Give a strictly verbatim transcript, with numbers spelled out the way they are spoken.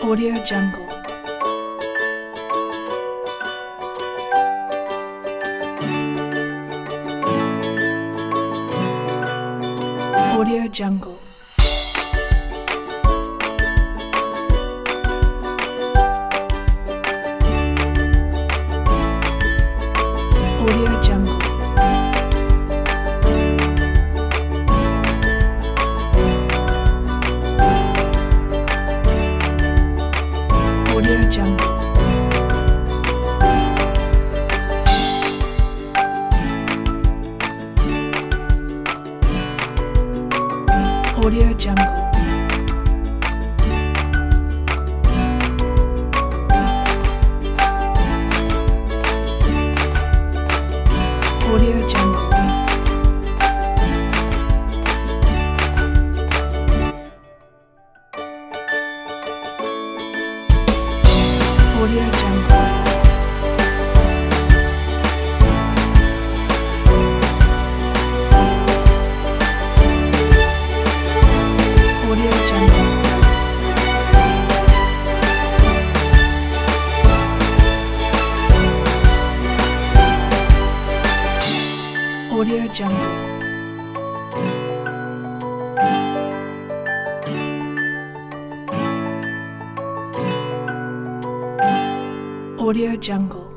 Audio Jungle. Audio Jungle. Audio Jungle. Audio Jungle. Audio Jungle. Audio Jungle. Audio Jungle. Audio Jungle. Audio Jungle. Audio Jungle.